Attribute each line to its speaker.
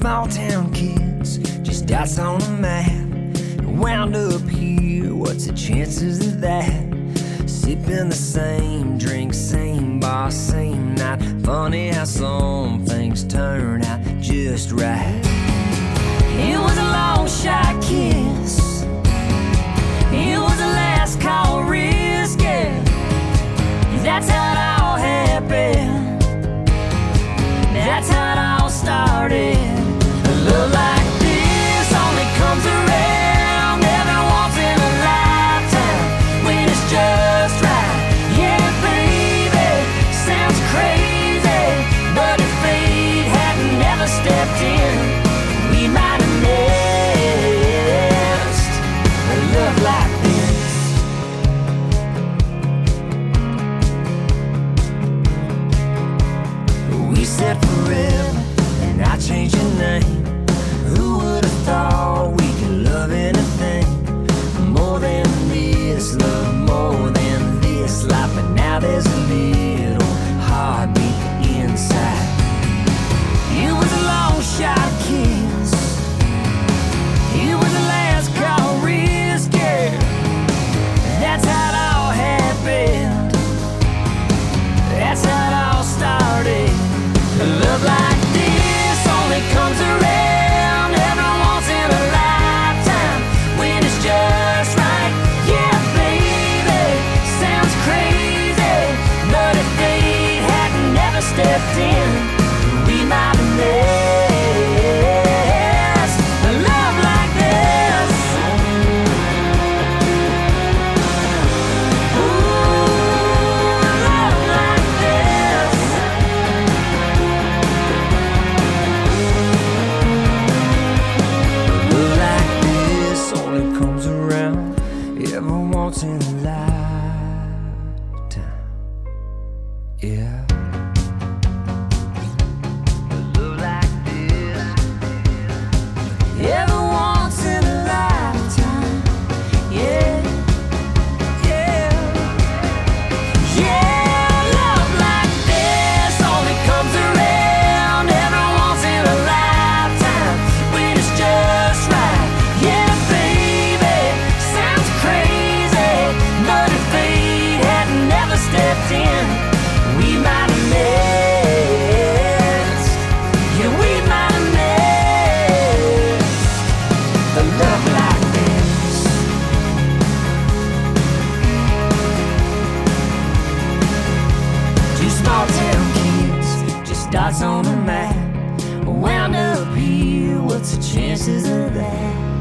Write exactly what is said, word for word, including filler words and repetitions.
Speaker 1: small town kids, just dots on a map. Wound up here, what's the chances of that? Sipping the same drink, same bar, same night. Funny how some things turn out just right. It was a long shot kiss. It was a last call risky. That's how it all happened. That's how it all started. A love like this only comes around every once in a lifetime when it's just right. Yeah, baby, sounds crazy, but if fate hadn't never stepped in, we might have missed a love like this. We said forever, and I changed your name. Who would have thought we could love anything more than this, love more than this life? But now there's a little heartbeat inside. It was a long shot kiss. It was the last call risky. That's how it all happened. That's how it all started. A love like this only comes around every once in a lifetime when it's just right. Yeah, baby, sounds crazy, but if they hadn't never stepped in, we might have missed a love like this. Ooh, a love like this. Love like this only comes around every once in a lifetime. Yeah. Love like this every once in a lifetime. Yeah. Yeah. Yeah, love like this only comes around every once in a lifetime when it's just right. Yeah, baby, sounds crazy, but if fate hadn't never stepped in, we might have missed. Yeah, we might have missed a love like this. Two small town kids, just dots on a map. Wound up here, what's the chances of that?